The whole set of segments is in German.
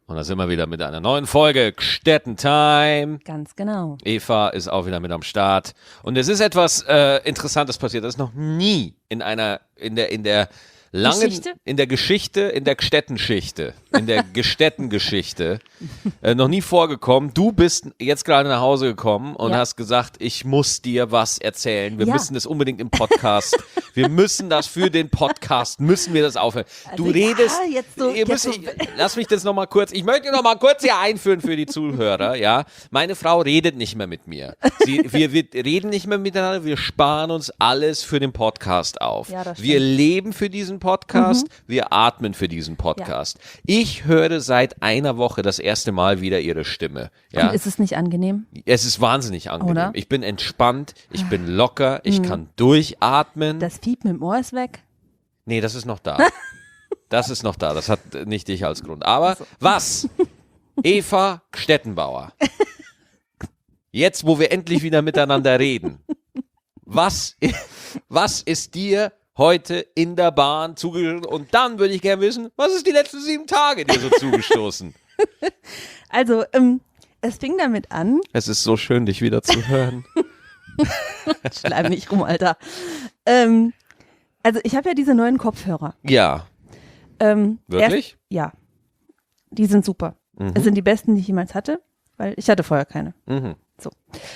Und da sind wir wieder mit einer neuen Folge Gstetten-Time. Ganz genau. Eva ist auch wieder mit am Start. Und es ist etwas Interessantes passiert. Das ist noch nie in der langen, Geschichte? in der Geschichte, in der Gstettenschichte, in der Gstetten-Geschichte noch nie vorgekommen. Du bist jetzt gerade nach Hause gekommen und hast gesagt, ich muss dir was erzählen. Wir müssen das unbedingt im Podcast. Wir müssen das für den Podcast, müssen wir das aufhören. Also Du redest, lass mich das nochmal kurz, ich möchte nochmal kurz hier einführen für die Zuhörer, ja. Meine Frau redet nicht mehr mit mir. Wir reden nicht mehr miteinander, wir sparen uns alles für den Podcast auf. Ja, das wir stimmt. leben für diesen Podcast, wir atmen für diesen Podcast. Ich höre seit einer Woche das erste Mal wieder ihre Stimme. Ja? Und ist es nicht angenehm? Es ist wahnsinnig angenehm. Oder? Ich bin entspannt, ich bin locker, ich kann durchatmen. Das Fiepen im Ohr ist weg. Nee, das ist noch da. Das ist noch da. Das hat nicht dich als Grund. Aber was? Eva Stettenbauer. Jetzt, wo wir endlich wieder miteinander reden. Was ist dir heute in der Bahn zugestoßen? Und dann würde ich gerne wissen, was ist die letzten 7 Tage dir so zugestoßen? Also, es fing damit an. Es ist so schön, dich wieder zu hören. Schleim nicht rum, Alter. Also, ich habe ja diese neuen Kopfhörer. Ja. Wirklich? Ja. Die sind super. Es sind die besten, die ich jemals hatte, weil ich hatte vorher keine. Mhm. So.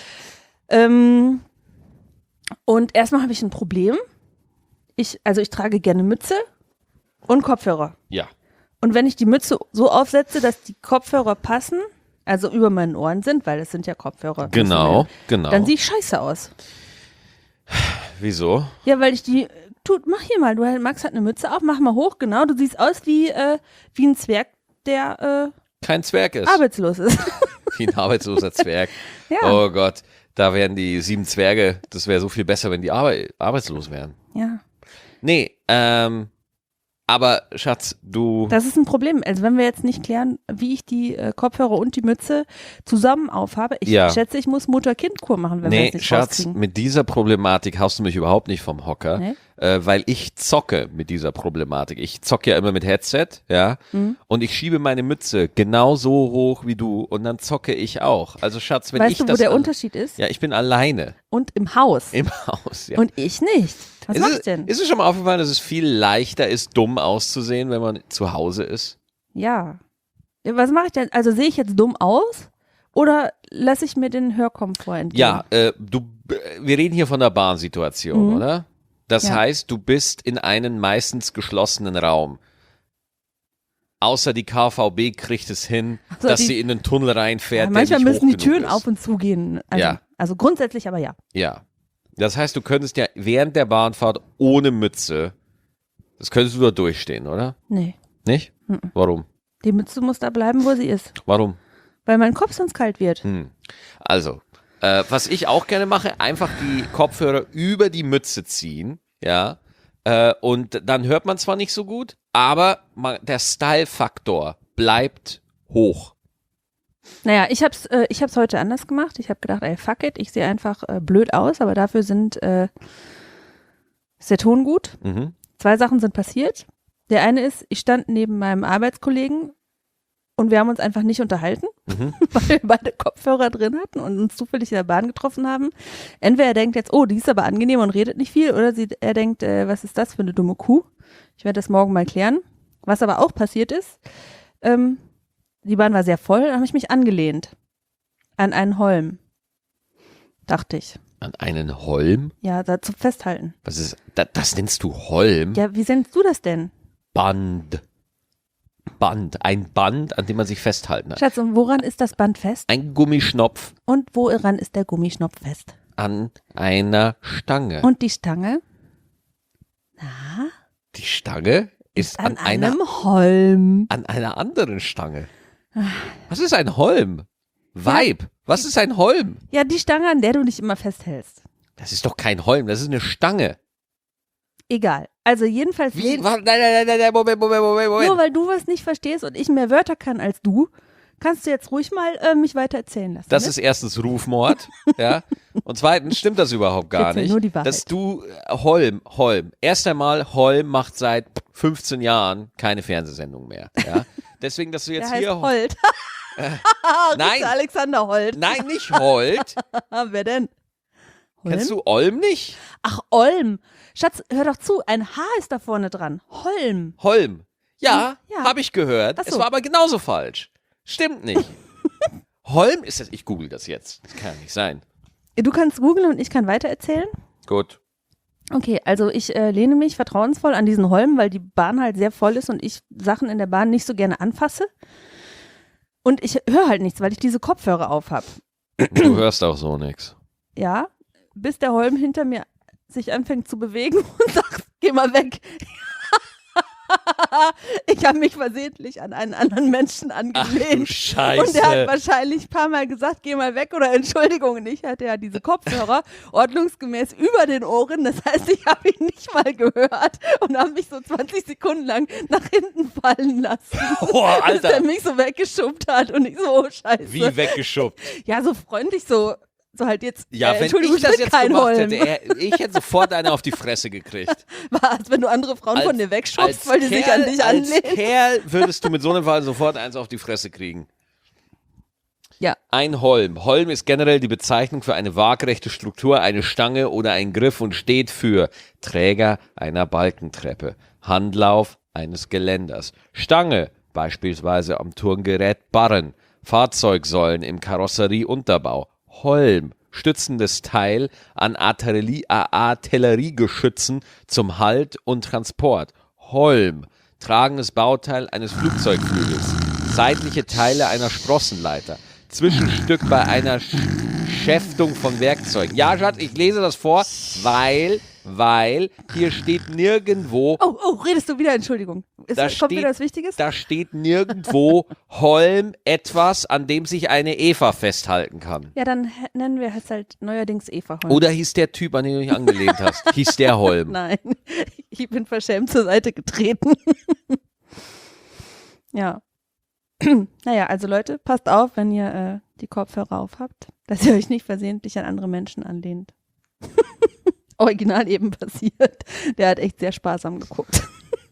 Und erstmal habe ich ein Problem. Ich trage gerne Mütze und Kopfhörer. Ja. Und wenn ich die Mütze so aufsetze, dass die Kopfhörer passen, also über meinen Ohren sind, weil es sind ja Kopfhörer. Genau. Dann sehe ich scheiße aus. Wieso? Ja, weil ich mach hier mal, Max hat eine Mütze auf, mach mal hoch, genau, du siehst aus wie ein Zwerg, der Kein Zwerg ist. arbeitslos ist. Wie ein arbeitsloser Zwerg. Ja. Oh Gott, da wären die 7 Zwerge, das wäre so viel besser, wenn die arbeitslos wären. Ja. Nee, aber Schatz, du... Das ist ein Problem. Also wenn wir jetzt nicht klären, wie ich die Kopfhörer und die Mütze zusammen aufhabe, ich schätze, ich muss Mutter-Kind-Kur machen, wenn wir das nicht Schatz, rauskriegen. mit dieser Problematik haust du mich überhaupt nicht vom Hocker, Nee? weil ich zocke mit dieser Problematik. Ich zocke ja immer mit Headset, ja, und ich schiebe meine Mütze genau so hoch wie du und dann zocke ich auch. Also Schatz, wenn Weißt ich du, das... wo der Unterschied ist? Ja, ich bin alleine Und im Haus. im Haus, ja. Und ich nicht. Was mach ich denn? Ist es schon mal aufgefallen, dass es viel leichter ist, dumm auszusehen, wenn man zu Hause ist? Ja. Was mache ich denn? Also sehe ich jetzt dumm aus oder lasse ich mir den Hörkomfort entgehen? Ja, wir reden hier von der Bahnsituation, oder? Das Ja. heißt, du bist in einem meistens geschlossenen Raum. Außer die KVB kriegt es hin, Also dass die- sie in den Tunnel reinfährt, Ja, manchmal der nicht müssen hoch die genug Türen ist. auf und zu gehen. Also, Ja. also grundsätzlich aber ja. Ja. Das heißt, du könntest ja während der Bahnfahrt ohne Mütze, das könntest du da durchstehen, oder? Nee. Nicht? Warum? Die Mütze muss da bleiben, wo sie ist. Warum? Weil mein Kopf sonst kalt wird. Also, was ich auch gerne mache, einfach die Kopfhörer über die Mütze ziehen, ja, und dann hört man zwar nicht so gut, aber der Style-Faktor bleibt hoch. Naja, ich hab's heute anders gemacht. Ich habe gedacht, ey, fuck it, ich sehe einfach blöd aus, aber dafür ist der Ton gut. Mhm. 2 Sachen sind passiert. Der eine ist, ich stand neben meinem Arbeitskollegen und wir haben uns einfach nicht unterhalten, weil wir beide Kopfhörer drin hatten und uns zufällig in der Bahn getroffen haben. Entweder er denkt jetzt, oh, die ist aber angenehm und redet nicht viel, oder er denkt, was ist das für eine dumme Kuh? Ich werde das morgen mal klären. Was aber auch passiert ist, die Bahn war sehr voll, da habe ich mich angelehnt an einen Holm, dachte ich. An einen Holm? Ja, da zum Festhalten. Was ist, das nennst du Holm? Ja, wie nennst du das denn? Band, ein Band, an dem man sich festhalten hat. Schatz, und woran ist das Band fest? Ein Gummischnopf Und woran ist der Gummischnopf fest? an einer Stange. Und die Stange? Na, Die Stange ist an an einer Holm. anderen Stange. Was ist ein Holm? Weib, was ist ein Holm? Ja, die Stange, an der du dich immer festhältst. Das ist doch kein Holm, das ist eine Stange. Egal. Also jedenfalls, Wie? Nein, Moment. nur weil du was nicht verstehst und ich mehr Wörter kann als du, kannst du jetzt ruhig mal mich weiter erzählen lassen. Das ne? ist erstens Rufmord, ja. Und zweitens stimmt das überhaupt gar Erzähl nicht. nur die Wahrheit. Dass du Holm. Erst einmal, Holm macht seit 15 Jahren keine Fernsehsendung mehr, ja. Deswegen, dass du jetzt Der heißt hier... Holt. Nein. Alexander Holt. Nein, nicht Holt. Wer denn? Holm? Kennst du Olm nicht? Ach, Olm. Schatz, hör doch zu, ein H ist da vorne dran. Holm. Holm. Ja, Ja. habe ich gehört. Ach so. Es war aber genauso falsch. Stimmt nicht. Holm ist das, ich google das jetzt. Das kann ja nicht sein. Du kannst googeln und ich kann weitererzählen. Gut. Okay, also ich lehne mich vertrauensvoll an diesen Holm, weil die Bahn halt sehr voll ist und ich Sachen in der Bahn nicht so gerne anfasse. Und ich höre halt nichts, weil ich diese Kopfhörer auf habe. Du hörst auch so nichts. Ja, bis der Holm hinter mir sich anfängt zu bewegen und sagt, geh mal weg. Ich habe mich versehentlich an einen anderen Menschen Ach du angelehnt. Scheiße. Und der hat wahrscheinlich ein paar Mal gesagt, geh mal weg oder Entschuldigung. Und ich hatte ja diese Kopfhörer ordnungsgemäß über den Ohren. Das heißt, ich habe ihn nicht mal gehört und habe mich so 20 Sekunden lang nach hinten fallen lassen. Boah, Bis Alter. der mich so weggeschubbt hat und ich so, oh Scheiße. Wie weggeschubbt. Ja, so freundlich, so halt jetzt, Ja, wenn Entschuldigung, ich das bin jetzt kein gemacht Holm. hätte, ich hätte sofort eine auf die Fresse gekriegt. Was, wenn du andere Frauen von dir wegschubst, weil die sich an dich Als anlehnen? Kerl würdest du mit so einem Fall sofort eins auf die Fresse kriegen. Ja. Ein Holm. Holm ist generell die Bezeichnung für eine waagrechte Struktur, eine Stange oder ein Griff und steht für Träger einer Balkentreppe, Handlauf eines Geländers, Stange, beispielsweise am Turngerät Barren, Fahrzeugsäulen im Karosserieunterbau, Holm, stützendes Teil an Artilleriegeschützen zum Halt und Transport, Holm, tragendes Bauteil eines Flugzeugflügels, seitliche Teile einer Sprossenleiter, Zwischenstück bei einer Schäftung von Werkzeugen. Ja, Schatz, ich lese das vor, weil hier steht nirgendwo, Oh, redest du wieder? Entschuldigung. Kommt wieder was Wichtiges? da steht nirgendwo Holm etwas, an dem sich eine Eva festhalten kann. Ja, dann nennen wir es halt neuerdings Eva Holm. Oder hieß der Typ, an den du dich angelehnt hast, hieß der Holm? Nein, ich bin verschämt zur Seite getreten. Ja. Naja, also Leute, passt auf, wenn ihr die Kopfhörer auf habt, dass ihr euch nicht versehentlich an andere Menschen anlehnt. Original eben passiert. Der hat echt sehr sparsam geguckt.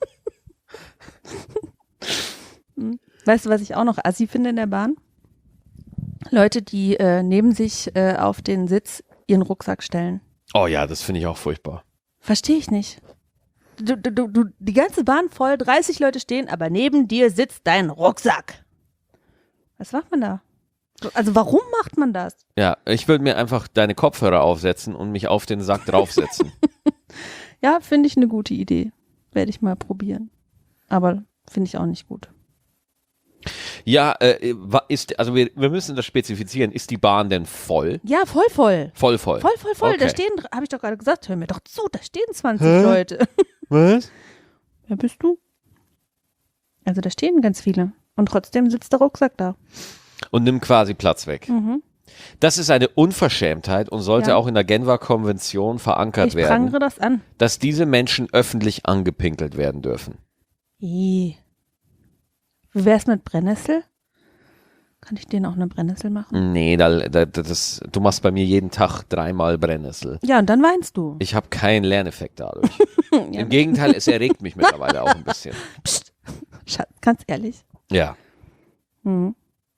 Weißt du, was ich auch noch assi finde in der Bahn? Leute, die neben sich auf den Sitz ihren Rucksack stellen. Oh ja, das finde ich auch furchtbar. Verstehe ich nicht. Du, die ganze Bahn voll, 30 Leute stehen, aber neben dir sitzt dein Rucksack. Was macht man da? Also warum macht man das? Ja, ich würde mir einfach deine Kopfhörer aufsetzen und mich auf den Sack draufsetzen. Ja, finde ich eine gute Idee. Werde ich mal probieren. Aber finde ich auch nicht gut. Ja, also wir müssen das spezifizieren. Ist die Bahn denn voll? Ja, voll. Voll. Voll. Okay. Da stehen, habe ich doch gerade gesagt, hör mir doch zu, da stehen 20 Leute. Was? Wer bist du? Also da stehen ganz viele. Und trotzdem sitzt der Rucksack da. Und nimmt quasi Platz weg. Mhm. Das ist eine Unverschämtheit und sollte Ja. auch in der Genfer Konvention verankert Ich werden, prangere das an. dass diese Menschen öffentlich angepinkelt werden dürfen. Wie wär's mit Brennnessel? Kann ich denen auch eine Brennnessel machen? Nee, du machst bei mir jeden Tag 3-mal Brennnessel. Ja, und dann weinst du. Ich habe keinen Lerneffekt dadurch. Ja. Im Gegenteil, es erregt mich mittlerweile auch ein bisschen. Psst. Schatz, ganz ehrlich. Ja. Mhm.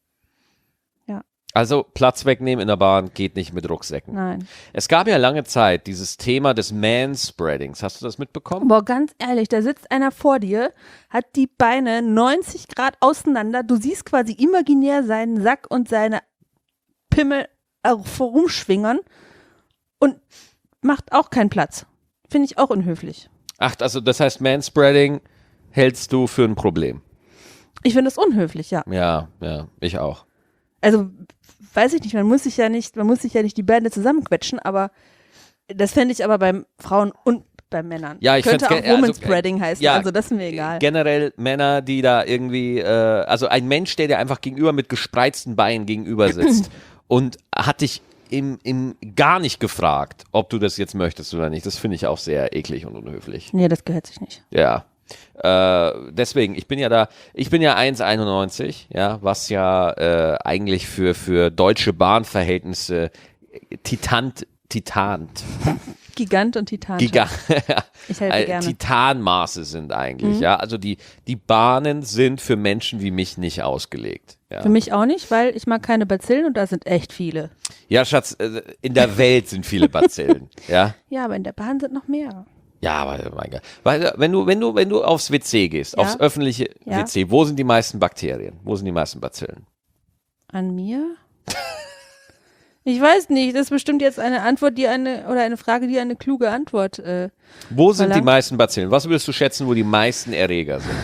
Also Platz wegnehmen in der Bahn geht nicht mit Rucksäcken. Nein. Es gab ja lange Zeit dieses Thema des Manspreadings. Hast du das mitbekommen? Boah, ganz ehrlich, da sitzt einer vor dir, hat die Beine 90 Grad auseinander. Du siehst quasi imaginär seinen Sack und seine Pimmel herumschwingern und macht auch keinen Platz. Finde ich auch unhöflich. Ach, also das heißt Manspreading hältst du für ein Problem. Ich finde das unhöflich, ja. Ja, ich auch. Also, weiß ich nicht, man muss sich ja nicht die Beine zusammenquetschen, aber das fände ich aber beim Frauen und bei Männern. Ja, ich könnte auch fänd's Womanspreading heißen, ja, also das ist mir egal. Generell Männer, die da irgendwie, also ein Mensch, der dir einfach gegenüber mit gespreizten Beinen gegenüber sitzt und hat dich gar nicht gefragt, ob du das jetzt möchtest oder nicht. Das finde ich auch sehr eklig und unhöflich. Nee, das gehört sich nicht. Ja. Deswegen, ich bin ja 1,91, ja, was ja eigentlich für deutsche Bahnverhältnisse titant Gigant und Titan. Giga Ich helfe gerne. Titanmaße sind eigentlich, ja. Also die Bahnen sind für Menschen wie mich nicht ausgelegt. Ja. Für mich auch nicht, weil ich mag keine Bazillen und da sind echt viele. Ja, Schatz, in der Welt sind viele Bazillen, ja. Ja, aber in der Bahn sind noch mehr. Ja, aber mein Gott. Weil, wenn du aufs WC gehst, Ja. aufs öffentliche Ja. WC, wo sind die meisten Bakterien? Wo sind die meisten Bazillen? An mir? Ich weiß nicht, das ist bestimmt jetzt eine Antwort, eine Frage, die eine kluge Antwort. Wo sind die verlangt. meisten Bazillen? Was würdest du schätzen, wo die meisten Erreger sind?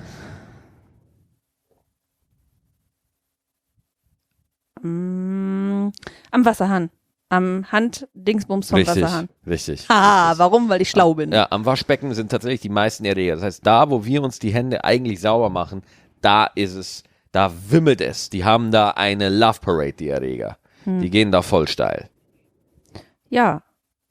Am Wasserhahn. Am Handdingsbums vom Wasserhahn. Richtig. Ah, warum? Weil ich schlau bin. Ja, am Waschbecken sind tatsächlich die meisten Erreger. Das heißt, da, wo wir uns die Hände eigentlich sauber machen, da wimmelt es. Die haben da eine Love Parade, die Erreger. Die gehen da voll steil. Ja.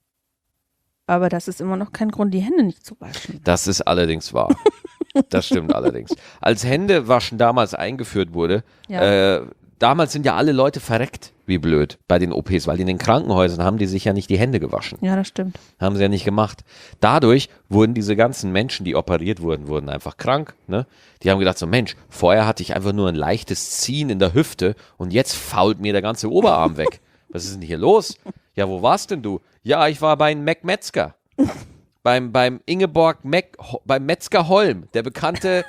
Aber das ist immer noch kein Grund, die Hände nicht zu waschen. Das ist allerdings wahr. Das stimmt allerdings. Als Händewaschen damals eingeführt wurde, Ja. damals sind ja alle Leute verreckt, wie blöd, bei den OPs, weil in den Krankenhäusern haben die sich ja nicht die Hände gewaschen. Ja, das stimmt. Haben sie ja nicht gemacht. Dadurch wurden diese ganzen Menschen, die operiert wurden einfach krank. Ne? Die haben gedacht so, Mensch, vorher hatte ich einfach nur ein leichtes Ziehen in der Hüfte und jetzt fault mir der ganze Oberarm weg. Was ist denn hier los? Ja, wo warst denn du? Ja, ich war bei Mac Metzger. Beim Ingeborg beim Metzger Holm, der bekannte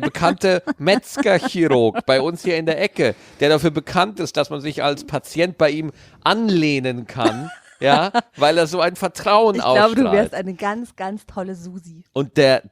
Metzgerchirurg bei uns hier in der Ecke, der dafür bekannt ist, dass man sich als Patient bei ihm anlehnen kann, ja, weil er so ein Vertrauen ausstrahlt. Ich glaube, du wärst eine ganz, ganz tolle Susi. Und der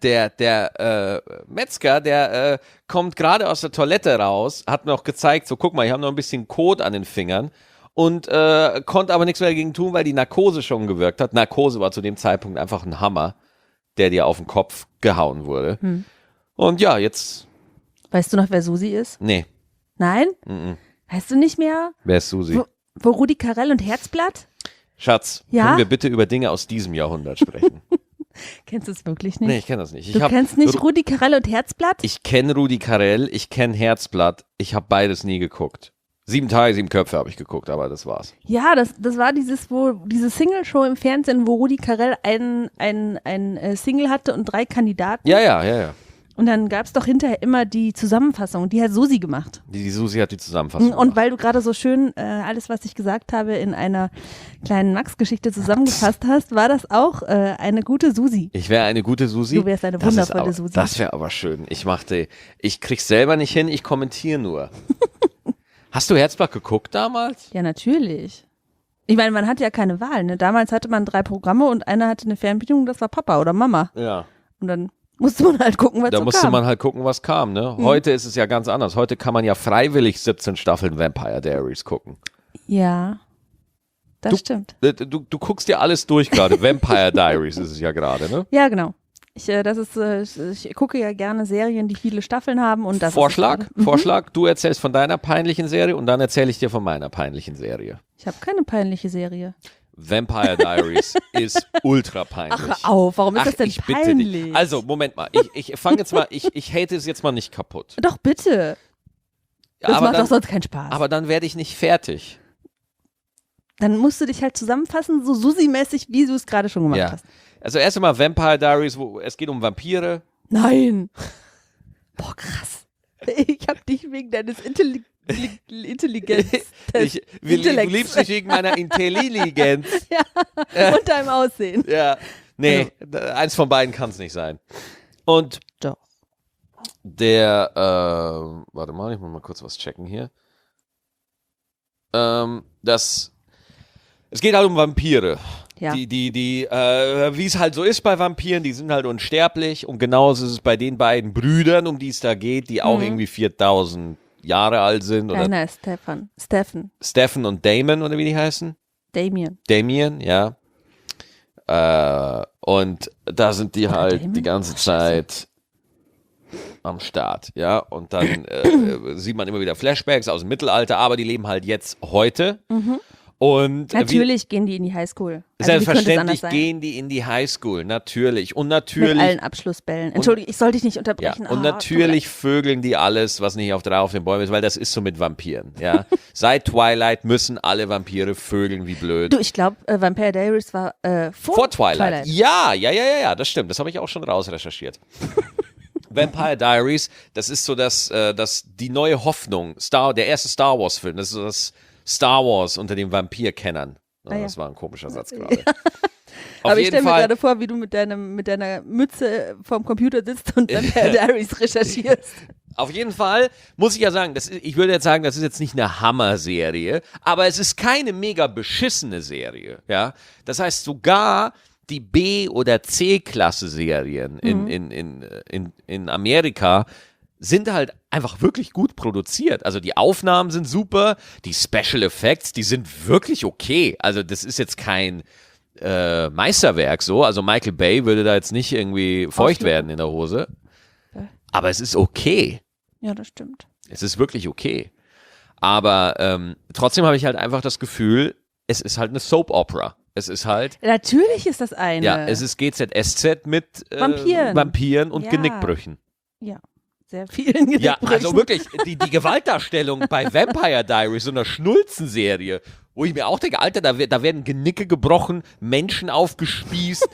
Metzger, der kommt gerade aus der Toilette raus, hat noch gezeigt, so guck mal, ich habe noch ein bisschen Kot an den Fingern. Und konnte aber nichts mehr dagegen tun, weil die Narkose schon gewirkt hat. Narkose war zu dem Zeitpunkt einfach ein Hammer, der dir auf den Kopf gehauen wurde. Und ja, jetzt. Weißt du noch, wer Susi ist? Nee. Nein? Weißt du nicht mehr? Wer ist Susi? Wo Rudi Carell und Herzblatt? Schatz, Ja? können wir bitte über Dinge aus diesem Jahrhundert sprechen? Kennst du es wirklich nicht? Nee, ich kenne das nicht. Du kennst nicht Rudi Carell und Herzblatt? Ich kenne Rudi Carell, ich kenne Herzblatt. Ich habe beides nie geguckt. 7 Tage, 7 Köpfe habe ich geguckt, aber das war's. Ja, das war diese Single-Show im Fernsehen, wo Rudi Carell ein Single hatte und 3 Kandidaten. Ja. Und dann gab es doch hinterher immer die Zusammenfassung, die hat Susi gemacht. Die Susi hat die Zusammenfassung Und weil du gerade so schön alles, was ich gesagt habe, in einer kleinen Max-Geschichte zusammengefasst hast, war das auch eine gute Susi. Ich wäre eine gute Susi. Du wärst eine wundervolle Susi. Das wäre aber schön. Ich krieg's selber nicht hin, ich kommentiere nur. Hast du Herzblatt geguckt damals? Ja, natürlich. Ich meine, man hatte ja keine Wahl. Ne? Damals hatte man 3 Programme und einer hatte eine Fernbedienung, das war Papa oder Mama. Ja. Und dann musste man halt gucken, was so kam. Da musste man halt gucken, was kam. Ne? Heute ist es ja ganz anders. Heute kann man ja freiwillig 17 Staffeln Vampire Diaries gucken. Ja, das stimmt. Du guckst dir alles durch gerade. Vampire Diaries ist es ja gerade, ne? Ja, genau. Ich gucke ja gerne Serien, die viele Staffeln haben. Und das Vorschlag, ist Vorschlag, du erzählst von deiner peinlichen Serie und dann erzähle ich dir von meiner peinlichen Serie. Ich habe keine peinliche Serie. Vampire Diaries ist ultra peinlich. Ach, hör auf, warum ist das denn ich bitte peinlich? dich. Also, Moment mal, ich fange jetzt mal, ich hate es jetzt mal nicht kaputt. Doch, bitte. Das aber macht dann, doch sonst keinen Spaß. Aber dann werde ich nicht fertig. Dann musst du dich halt zusammenfassen, so Susi-mäßig, wie du es gerade schon gemacht Ja. hast. Also erst einmal Vampire Diaries, es geht um Vampire. Nein. Boah, krass. Ich hab dich wegen deines Intelligenz. Du liebst mich wegen meiner Intelligenz. Und deinem Aussehen. Ja. Nee, eins von beiden kann es nicht sein. Und Doch. warte mal, ich muss mal kurz was checken hier. Es geht halt um Vampire. Ja. Wie es halt so ist bei Vampiren, die sind halt unsterblich und genauso ist es bei den beiden Brüdern, um die es da geht, die auch irgendwie 4000 Jahre alt sind. Oder Einer ist Stefan. Stephen und Damon, oder wie die heißen? Damien, ja. Und da sind die halt Damon? die ganze Zeit am Start, ja. Und dann sieht man immer wieder Flashbacks aus dem Mittelalter, aber die leben halt jetzt heute. Und Natürlich gehen die in die Highschool. Also selbstverständlich gehen die in die Highschool, natürlich. Und natürlich. Mit allen Abschlussbällen. Entschuldigung, ich sollte dich nicht unterbrechen. Ja, und natürlich vögeln die alles, was nicht auf den Bäumen ist, weil das ist so mit Vampiren. Ja. Seit Twilight müssen alle Vampire vögeln wie blöd. Du, ich glaube, Vampire Diaries war vor Twilight. Ja, das stimmt. Das habe ich auch schon rausrecherchiert. Vampire Diaries, das ist so das die neue Hoffnung. Der erste Star Wars Film, das ist so das Star Wars unter den Vampirkennern. Oh, das war ein komischer Satz gerade. Aber ich stelle mir gerade vor, wie du mit deiner Mütze vorm Computer sitzt und Vampire Diaries recherchierst. Auf jeden Fall muss ich ja sagen, ich würde jetzt sagen, das ist jetzt nicht eine Hammer-Serie, aber es ist keine mega beschissene Serie. Ja? Das heißt, sogar die B- oder C-Klasse-Serien in Amerika sind halt einfach wirklich gut produziert. Also die Aufnahmen sind super, die Special Effects, die sind wirklich okay. Also das ist jetzt kein Meisterwerk so. Also Michael Bay würde da jetzt nicht irgendwie feucht werden in der Hose. Aber es ist okay. Ja, das stimmt. Es ist wirklich okay. Aber trotzdem habe ich halt einfach das Gefühl, es ist halt eine Soap-Opera. Es ist halt. Natürlich ist das eine. Ja, es ist GZSZ mit Vampiren und Genickbrüchen. Ja. Sehr vielen Genickbrüchen. Ja, also wirklich, die Gewaltdarstellung bei Vampire Diaries, so einer Schnulzenserie, wo ich mir auch denke, Alter, da werden Genicke gebrochen, Menschen aufgespießt.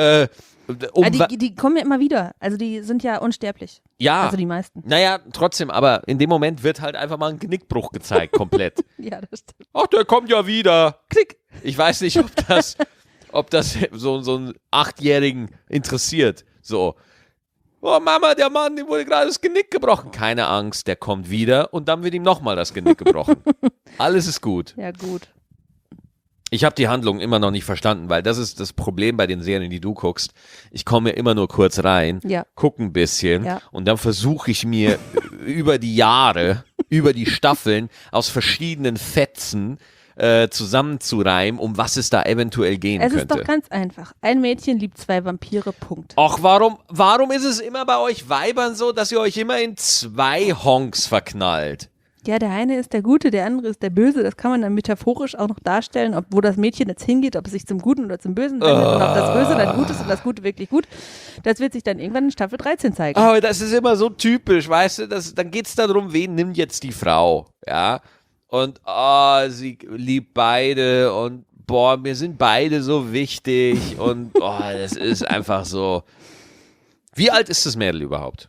Die kommen ja immer wieder. Also die sind ja unsterblich. Ja. Also die meisten. Naja, trotzdem, aber in dem Moment wird halt einfach mal ein Genickbruch gezeigt, komplett. Ja, das stimmt. Ach, der kommt ja wieder. Klick. Ich weiß nicht, ob das so einen 8-Jährigen interessiert. So. Oh Mama, der Mann, dem wurde gerade das Genick gebrochen. Keine Angst, der kommt wieder und dann wird ihm nochmal das Genick gebrochen. Alles ist gut. Ja, gut. Ich habe die Handlung immer noch nicht verstanden, weil das ist das Problem bei den Serien, die du guckst. Ich komme immer nur kurz rein, gucke ein bisschen und dann versuche ich mir über die Jahre, über die Staffeln aus verschiedenen Fetzen zusammenzureimen, um was es da eventuell gehen könnte. Es ist doch ganz einfach. Ein Mädchen liebt 2 Vampire, Punkt. Ach, warum ist es immer bei euch Weibern so, dass ihr euch immer in 2 Honks verknallt? Ja, der eine ist der Gute, der andere ist der Böse. Das kann man dann metaphorisch auch noch darstellen, wo das Mädchen jetzt hingeht, ob es sich zum Guten oder zum Bösen wendet und ob das Böse dann gut ist und das Gute wirklich gut. Das wird sich dann irgendwann in Staffel 13 zeigen. Aber das ist immer so typisch, weißt du? Dann geht es darum, wen nimmt jetzt die Frau, ja? Und sie liebt beide und mir sind beide so wichtig und das ist einfach so. Wie alt ist das Mädel überhaupt?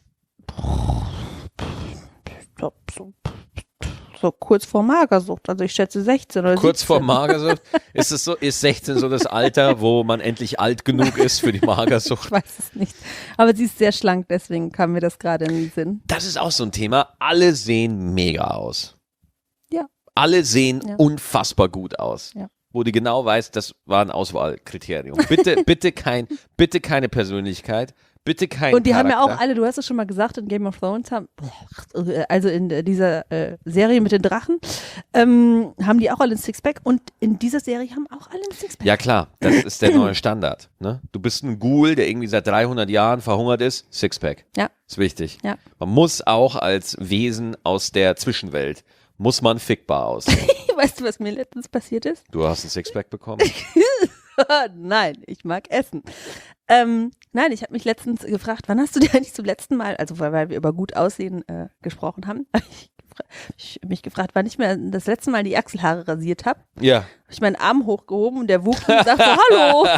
So kurz vor Magersucht, also ich schätze 16 oder 17. Kurz vor Magersucht? Ist 16 so das Alter, wo man endlich alt genug ist für die Magersucht? Ich weiß es nicht, aber sie ist sehr schlank, deswegen kam mir das gerade in den Sinn. Das ist auch so ein Thema, alle sehen mega aus. Ja. Alle sehen unfassbar gut aus. Ja. Wo du genau weißt, das war ein Auswahlkriterium. Bitte keine Persönlichkeit. Bitte kein Und die Charakter. haben ja auch alle, du hast es schon mal gesagt, in Game of Thrones also in dieser Serie mit den Drachen, haben die auch alle ein Sixpack und in dieser Serie haben auch alle ein Sixpack. Ja klar, das ist der neue Standard. Ne? Du bist ein Ghoul, der irgendwie seit 300 Jahren verhungert ist, Sixpack. Ja. Ist wichtig. Ja. Man muss auch als Wesen aus der Zwischenwelt, muss man fickbar aussehen. Weißt du, was mir letztens passiert ist? Du hast ein Sixpack bekommen? Nein, ich mag Essen. Nein, ich habe mich letztens gefragt, wann hast du dir eigentlich zum letzten Mal, also weil wir über gut aussehen gesprochen haben, habe ich mich gefragt, wann ich mir das letzte Mal die Achselhaare rasiert habe. Ja. Habe ich meinen Arm hochgehoben und der Wookie sagt so, hallo.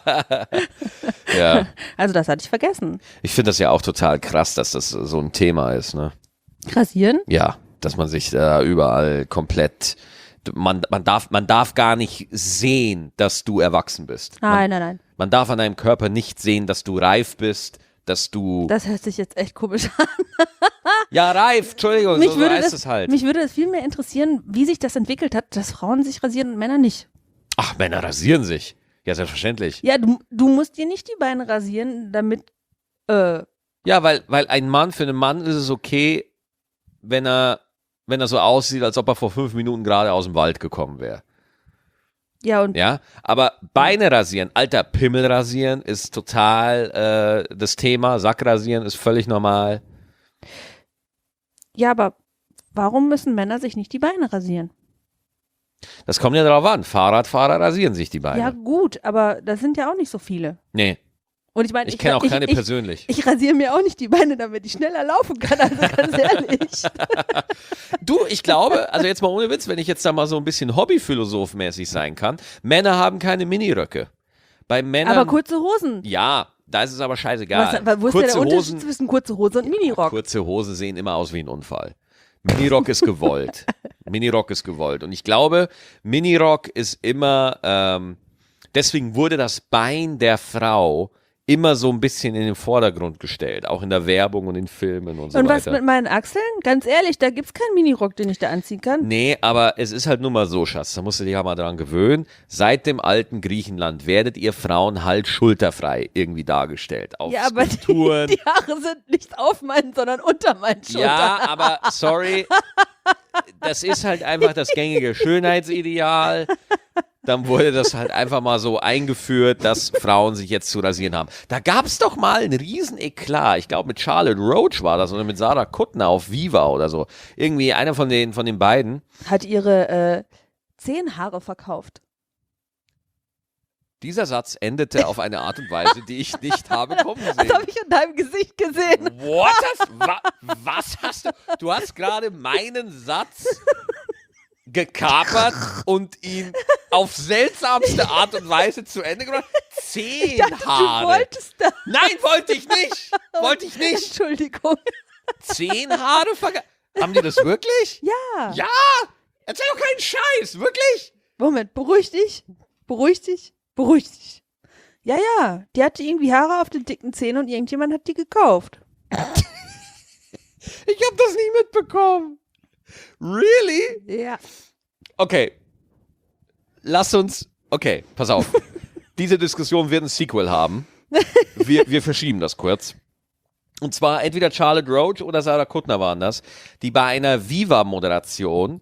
Ja. Also das hatte ich vergessen. Ich finde das ja auch total krass, dass das so ein Thema ist, ne? Rasieren? Ja, dass man sich da überall komplett, man darf gar nicht sehen, dass du erwachsen bist. Nein. Man darf an deinem Körper nicht sehen, dass du reif bist, dass du... Das hört sich jetzt echt komisch an. Ja, reif, Entschuldigung, so heißt es halt. Mich würde das viel mehr interessieren, wie sich das entwickelt hat, dass Frauen sich rasieren und Männer nicht. Ach, Männer rasieren sich. Ja, selbstverständlich. Ja, du musst dir nicht die Beine rasieren, damit... Ja, weil ein Mann, für einen Mann ist es okay, wenn er so aussieht, als ob er vor 5 Minuten gerade aus dem Wald gekommen wäre. Ja, aber Beine rasieren, alter, Pimmel rasieren ist total das Thema. Sack rasieren ist völlig normal. Ja, aber warum müssen Männer sich nicht die Beine rasieren? Das kommt ja drauf an. Fahrradfahrer rasieren sich die Beine. Ja gut, aber das sind ja auch nicht so viele. Nee, Und ich meine, ich kenne auch keine persönlich. Ich rasiere mir auch nicht die Beine, damit ich schneller laufen kann, also ganz ehrlich. Du, ich glaube, also jetzt mal ohne Witz, wenn ich jetzt da mal so ein bisschen Hobbyphilosoph-mäßig sein kann, Männer haben keine Miniröcke. Bei Männern. Aber kurze Hosen. Ja, da ist es aber scheißegal. Wo ist denn der Unterschied zwischen kurze Hose und Minirock? Kurze Hosen sehen immer aus wie ein Unfall. Minirock ist gewollt. Minirock ist gewollt. Und ich glaube, Minirock ist immer, deswegen wurde das Bein der Frau immer so ein bisschen in den Vordergrund gestellt. Auch in der Werbung und in Filmen und so Und weiter. was mit meinen Achseln? Ganz ehrlich, da gibt's keinen Minirock, den ich da anziehen kann. Nee, aber es ist halt nun mal so, Schatz, da musst du dich ja mal dran gewöhnen. Seit dem alten Griechenland werdet ihr Frauen halt schulterfrei irgendwie dargestellt. Auf Ja, aber Skulpturen. die Haare sind nicht auf meinen, sondern unter meinen Schultern. Ja, aber sorry, das ist halt einfach das gängige Schönheitsideal. Dann wurde das halt einfach mal so eingeführt, dass Frauen sich jetzt zu rasieren haben. Da gab es doch mal einen riesen Eklat. Ich glaube, mit Charlotte Roach war das oder mit Sarah Kuttner auf Viva oder so. Irgendwie einer von den beiden. Hat ihre Zehenhaare verkauft. Dieser Satz endete auf eine Art und Weise, die ich nicht habe kommen Das sehen. habe ich in deinem Gesicht gesehen. What? Was hast du? Du hast gerade meinen Satz gekapert und ihn auf seltsamste Art und Weise zu Ende gebracht. Ich dachte, du Zehnhaare. wolltest das. Nein, wollte ich nicht. Wollte ich nicht. Entschuldigung. Zehnhaare haben die das wirklich? Ja. Ja. Erzähl doch keinen Scheiß. Wirklich? Moment, beruhig dich. Beruhig dich. Beruhig dich. Ja, ja. Die hatte irgendwie Haare auf den dicken Zähnen und irgendjemand hat die gekauft. Ich habe das nicht mitbekommen. Really? Ja. Okay. Okay, pass auf. Diese Diskussion wird ein Sequel haben. Wir verschieben das kurz. Und zwar entweder Charlotte Roach oder Sarah Kuttner waren das, die bei einer Viva-Moderation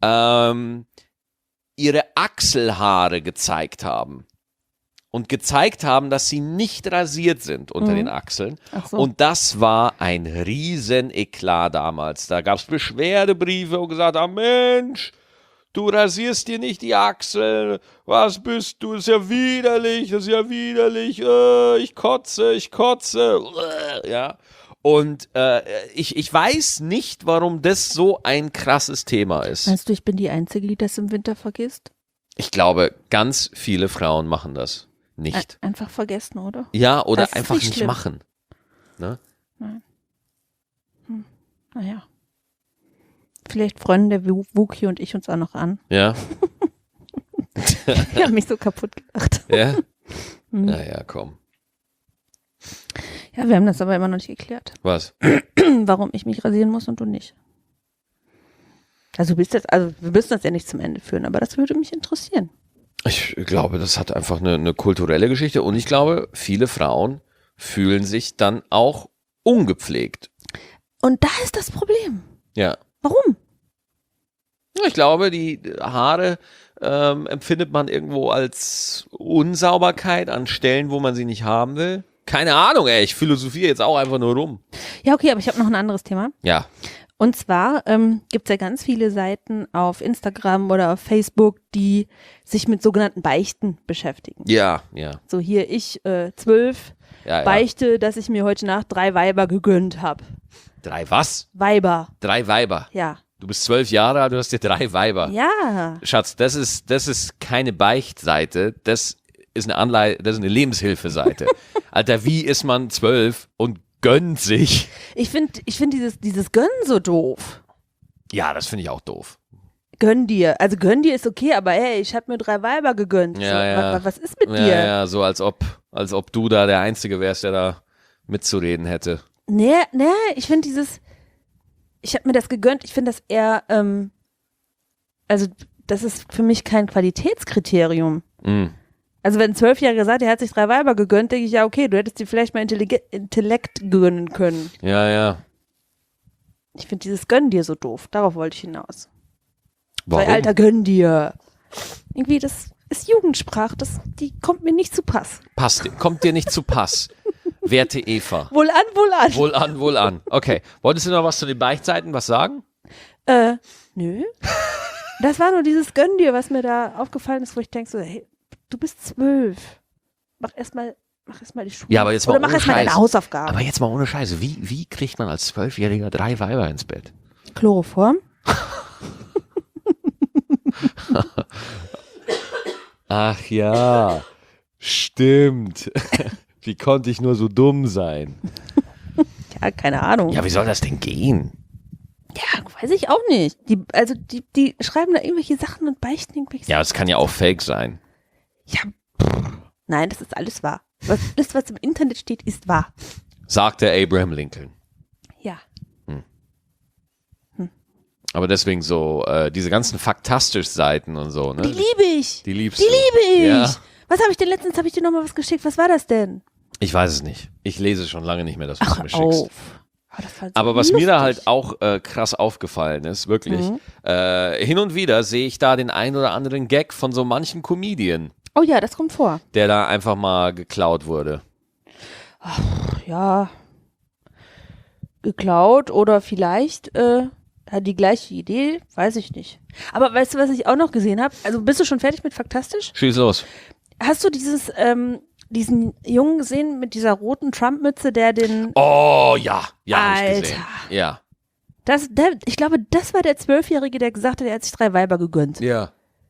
ihre Achselhaare gezeigt haben. Und gezeigt haben, dass sie nicht rasiert sind unter den Achseln. Ach so. Und das war ein riesen Eklat damals. Da gab es Beschwerdebriefe und gesagt haben, Mensch, du rasierst dir nicht die Achseln. Was bist du? Das ist ja widerlich, das ist ja widerlich. Ich kotze. Ja. Und ich weiß nicht, warum das so ein krasses Thema ist. Meinst du, ich bin die Einzige, die das im Winter vergisst? Ich glaube, ganz viele Frauen machen das nicht. Einfach vergessen, oder? Ja, oder Das ist einfach nicht nicht schlimm. machen. Ne? Naja. Vielleicht freunden der Wuki und ich uns auch noch an. Ja, Die haben mich so kaputt gemacht. ja. Naja, komm. Ja, wir haben das aber immer noch nicht geklärt. Was? Warum ich mich rasieren muss und du nicht. Also wir müssen das ja nicht zum Ende führen, aber das würde mich interessieren. Ich glaube, das hat einfach eine kulturelle Geschichte und ich glaube, viele Frauen fühlen sich dann auch ungepflegt. Und da ist das Problem. Ja. Warum? Ich glaube, die Haare empfindet man irgendwo als Unsauberkeit an Stellen, wo man sie nicht haben will. Keine Ahnung, ey, ich philosophiere jetzt auch einfach nur rum. Ja, okay, aber ich habe noch ein anderes Thema. Ja. Und zwar gibt es ja ganz viele Seiten auf Instagram oder auf Facebook, die sich mit sogenannten Beichten beschäftigen. Ja. So hier, ich 12, Ja. beichte, dass ich mir heute Nacht 3 Weiber gegönnt habe. 3 was? Weiber, 3 Weiber. ja. Du bist 12 Jahre alt, du hast dir 3 Weiber. Ja. Schatz, das ist keine Beichtseite, das ist eine Lebenshilfeseite. Alter, wie ist man 12 und gönnt sich? Ich finde dieses Gönnen so doof. Ja, das finde ich auch doof. Gönn dir. Also gönn dir ist okay, aber ey, ich habe mir 3 Weiber gegönnt. Ja, so, ja. Was ist mit Ja, dir? ja, so als ob du da der Einzige wärst, der da mitzureden hätte. Nee, ich finde ich habe mir das gegönnt, ich finde das eher, also das ist für mich kein Qualitätskriterium. Mhm. Also wenn ein 12-Jähriger sagt, er hat sich 3 Weiber gegönnt, denke ich, ja okay, du hättest dir vielleicht mal Intellekt gönnen können. Ja. Ich finde dieses Gönn dir so doof, darauf wollte ich hinaus. Warum? Weil, Alter, gönn dir. Irgendwie, das ist Jugendsprache, die kommt mir nicht zu Pass. Kommt dir nicht zu Pass. Werte Eva. Wohlan. Wohl an. Okay. Wolltest du noch was zu den Beichtseiten sagen? Nö. Das war nur dieses Gönn dir, was mir da aufgefallen ist, wo ich denke so, hey, du bist 12. Mach erstmal die Schule. Ja, aber jetzt mal Oder mach ohne erstmal deine Scheiß. Hausaufgaben. Aber jetzt mal ohne Scheiße. Wie kriegt man als 12-Jähriger 3 Weiber ins Bett? Chloroform? Ach ja, stimmt. Wie konnte ich nur so dumm sein? Ja, keine Ahnung. Ja, wie soll das denn gehen? Ja, weiß ich auch nicht. Die schreiben da irgendwelche Sachen und beichten irgendwelche Ja, es kann ja auch fake sein. Ja, nein, das ist alles wahr. Alles, was im Internet steht, ist wahr. Sagte Abraham Lincoln. Ja. Aber deswegen so, diese ganzen Faktastisch-Seiten und so, ne? Die liebe ich. Die liebst Die du. liebe ich. Ja. Was habe ich denn letztens? Habe ich dir nochmal was geschickt? Was war das denn? Ich weiß es nicht. Ich lese schon lange nicht mehr, dass du es mir schickst. Oh, das war so Aber was lustig. mir da halt auch krass aufgefallen ist, wirklich, hin und wieder sehe ich da den ein oder anderen Gag von so manchen Comedian, Oh ja, das kommt vor. der da einfach mal geklaut wurde. Ja. Geklaut oder vielleicht hat die gleiche Idee, weiß ich nicht. Aber weißt du, was ich auch noch gesehen habe? Also bist du schon fertig mit Faktastisch? Schieß los. Hast du diesen Jungen gesehen mit dieser roten Trump-Mütze, der den Oh, ja. Ja, hab ich gesehen. Alter. Ja. Ich glaube, das war der 12-Jährige, der gesagt hat, er hat sich 3 Weiber gegönnt. Ja.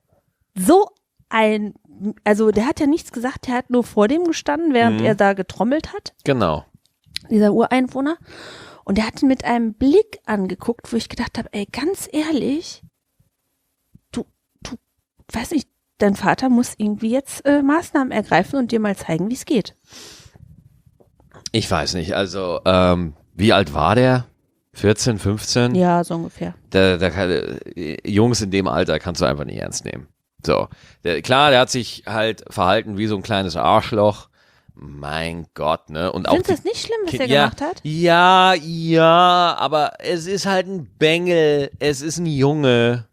Also der hat ja nichts gesagt, der hat nur vor dem gestanden, während er da getrommelt hat, Genau. dieser Ureinwohner. Und der hat ihn mit einem Blick angeguckt, wo ich gedacht habe, ey, ganz ehrlich, du, weiß nicht, dein Vater muss irgendwie jetzt Maßnahmen ergreifen und dir mal zeigen, wie es geht. Ich weiß nicht, also, wie alt war der? 14, 15? Ja, so ungefähr. Jungs in dem Alter kannst du einfach nicht ernst nehmen. So, klar, der hat sich halt verhalten wie so ein kleines Arschloch. Mein Gott, ne? Und auch Findest du das nicht schlimm, was er ja, gemacht hat? Ja, aber es ist halt ein Bengel. Es ist ein Junge.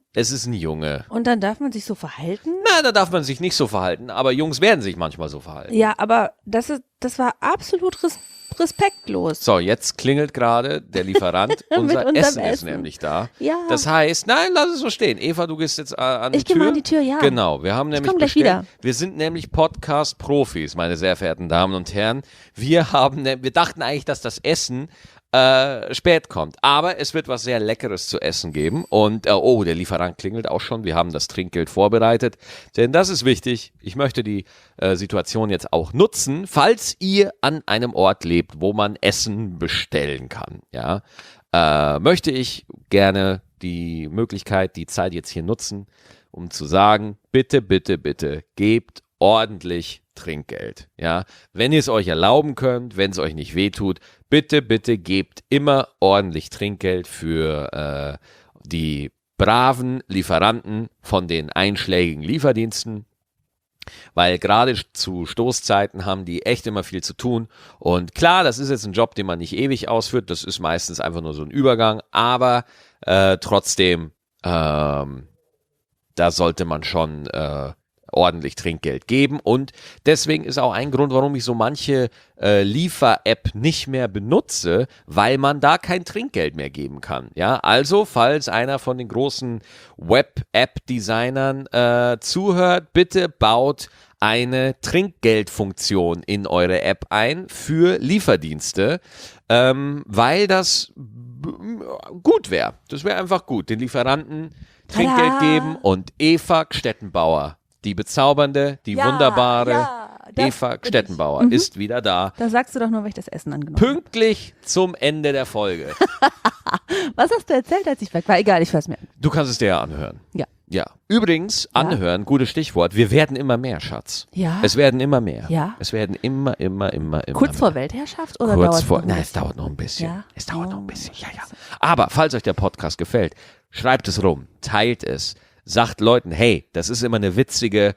Und dann darf man sich so verhalten? Na, da darf man sich nicht so verhalten, aber Jungs werden sich manchmal so verhalten. Ja, aber das war absolut respektlos. So, jetzt klingelt gerade der Lieferant. Unser unserem Essen ist Essen. nämlich da. Ja. Das heißt, nein, lass es so stehen. Eva, du gehst jetzt an die Ich Tür. gehe mal an die Tür, ja. Genau, wir haben nämlich komm gleich bestellt. wieder. Wir sind nämlich Podcast-Profis, meine sehr verehrten Damen und Herren. Wir dachten eigentlich, dass das Essen spät kommt. Aber es wird was sehr Leckeres zu essen geben. Und, der Lieferant klingelt auch schon. Wir haben das Trinkgeld vorbereitet. Denn das ist wichtig. Ich möchte die Situation jetzt auch nutzen, falls ihr an einem Ort lebt, wo man Essen bestellen kann. Ja, möchte ich gerne die Möglichkeit, die Zeit jetzt hier nutzen, um zu sagen, bitte, bitte, bitte, gebt ordentlich Trinkgeld. Ja, wenn ihr es euch erlauben könnt, wenn es euch nicht wehtut, bitte, bitte gebt immer ordentlich Trinkgeld für die braven Lieferanten von den einschlägigen Lieferdiensten. Weil gerade zu Stoßzeiten haben die echt immer viel zu tun. Und klar, das ist jetzt ein Job, den man nicht ewig ausführt. Das ist meistens einfach nur so ein Übergang. Aber trotzdem, da sollte man schon ordentlich Trinkgeld geben. Und deswegen ist auch ein Grund, warum ich so manche Liefer-App nicht mehr benutze, weil man da kein Trinkgeld mehr geben kann. Ja, also falls einer von den großen Web-App-Designern zuhört, bitte baut eine Trinkgeldfunktion in eure App ein für Lieferdienste, weil das gut wäre. Das wäre einfach gut. Den Lieferanten Trinkgeld Tada! geben und Eva Stettenbauer, die bezaubernde, die wunderbare Eva Stettenbauer ist wieder da. Da sagst du doch nur, weil ich das Essen angenommen habe. Pünktlich zum Ende der Folge. Was hast du erzählt, als ich weg war? Egal, ich weiß mir. Du kannst es dir ja anhören. Ja. Ja. Übrigens, anhören, gutes Stichwort. Wir werden immer mehr, Schatz. Ja. Es werden immer mehr. Ja. Es werden immer Kurz mehr. vor Weltherrschaft oder Kurz dauert vor, noch ein nein, es bisschen? dauert noch ein bisschen. Ja? Es dauert noch ein Oh, bisschen, ja. Aber falls euch der Podcast gefällt, schreibt es rum, teilt es, sagt Leuten, hey, das ist immer eine witzige,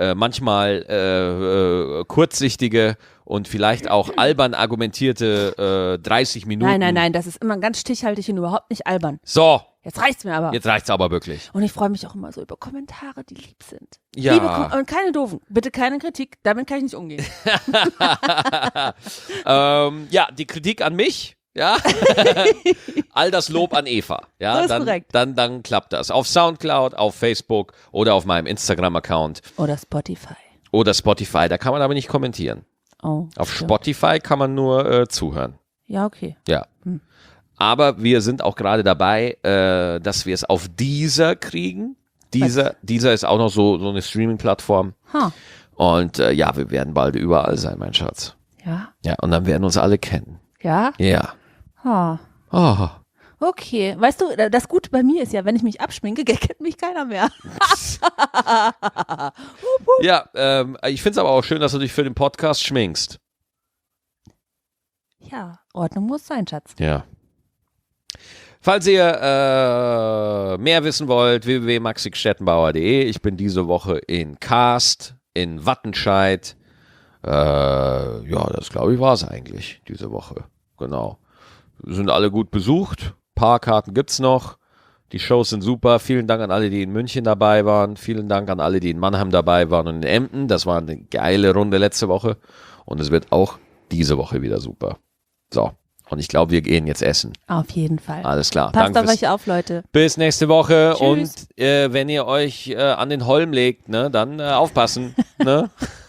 manchmal kurzsichtige und vielleicht auch albern argumentierte 30 Minuten. Nein, das ist immer ganz stichhaltig und überhaupt nicht albern. So, Jetzt reicht's mir aber. jetzt reicht's aber wirklich. Und ich freue mich auch immer so über Kommentare, die lieb sind. Ja. Liebe und keine doofen. Bitte keine Kritik. Damit kann ich nicht umgehen. Ja, die Kritik an mich Ja, all das Lob an Eva. Ja, So ist korrekt. dann klappt das. Auf Soundcloud, auf Facebook oder auf meinem Instagram-Account Oder Spotify. oder Spotify. Da kann man aber nicht kommentieren. Oh, Auf stimmt. Spotify kann man nur zuhören. Ja, okay. Ja. Aber wir sind auch gerade dabei, dass wir es auf Deezer kriegen. Deezer ist auch noch so eine Streaming-Plattform. Ha. Und ja, wir werden bald überall sein, mein Schatz. Ja. Ja, und dann werden uns alle kennen. Ja? Ja. Ha. Oh. Okay. Weißt du, das Gute bei mir ist ja, wenn ich mich abschminke, kennt mich keiner mehr. Ja, ich finde es aber auch schön, dass du dich für den Podcast schminkst. Ja, Ordnung muss sein, Schatz. Ja. Falls ihr mehr wissen wollt, www.maxikschettenbauer.de. Ich bin diese Woche in Karst, in Wattenscheid. Ja, das glaube ich war es eigentlich diese Woche. Genau. Sind alle gut besucht. Paar Karten gibt's noch. Die Shows sind super. Vielen Dank an alle, die in München dabei waren. Vielen Dank an alle, die in Mannheim dabei waren und in Emden. Das war eine geile Runde letzte Woche. Und es wird auch diese Woche wieder super. So. Und ich glaube, wir gehen jetzt essen. Auf jeden Fall. Alles klar. Passt auf fürs- euch auf, Leute. Bis nächste Woche. Tschüss. Und wenn ihr euch an den Holm legt, ne, dann aufpassen. Ne?